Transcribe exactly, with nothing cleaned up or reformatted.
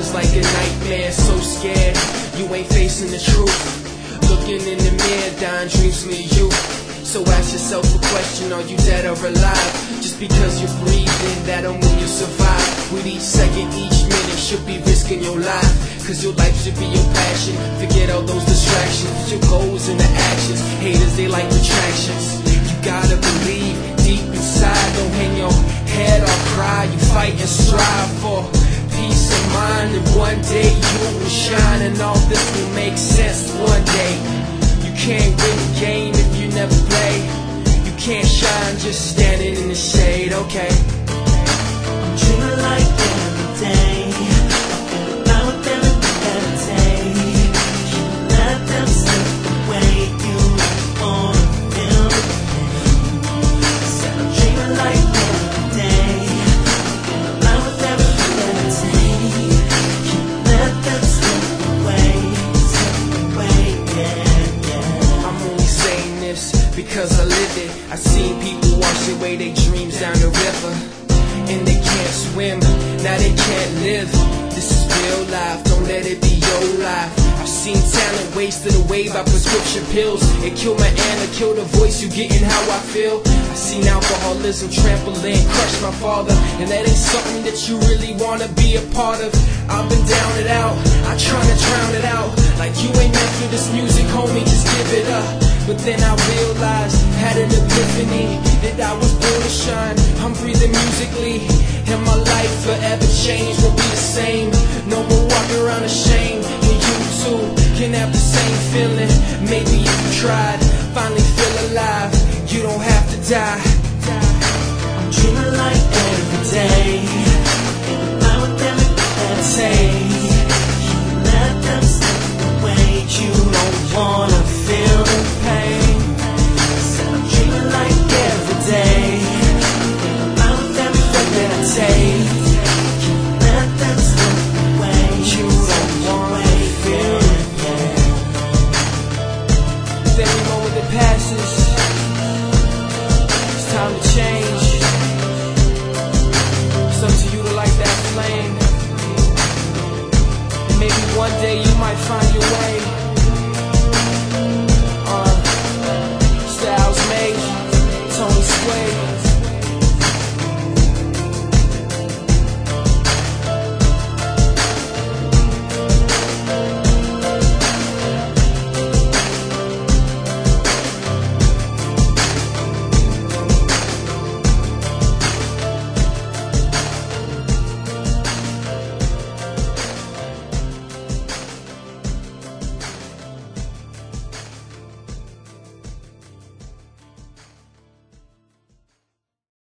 is like a nightmare, so scared you ain't facing the truth. Looking in the mirror, dying dreams near you. So ask yourself a question, are you dead or alive? Just because you're breathing, that don't mean you'll survive. With each second, each minute should be risking your life. Cause your life should be your passion. Forget all those distractions, your goals and the actions. Haters, they like retractions. You gotta believe deep inside, don't hang your head or cry. You fight and strive for peace of mind, and one day you will shine, and all this will make sense one day. You can't win the game if you never play. You can't shine just standing in the shade, okay? I'm dreaming like every day. I'm about with everything that it takes. Can't let them slip away. You wanna feel the pain. Said I'm dreaming like every day. I'm about with everything that it takes. Can't let them slip away, slip away, yeah, yeah. I'm only saying this because I live it. I seen people wash away their dreams down the river, and they can't swim, now they can't live. This is real life, don't let it be your life. I've seen talent wasted away by prescription pills. It killed my aunt, it killed the voice, you getting how I feel. I've seen alcoholism trampling, crush my father, and that ain't something that you really wanna be a part of. I've been down and out, I tryna drown it out. Like you ain't meant for this music, homie, just give it up. But then I realized, had an epiphany, that I was born to shine. I'm breathing musically, and my life forever changed, won't be the same. No more walking around ashamed, and you too can have the same feeling. Maybe if you tried, finally feel alive, you don't have to die. I'm dreaming like every day.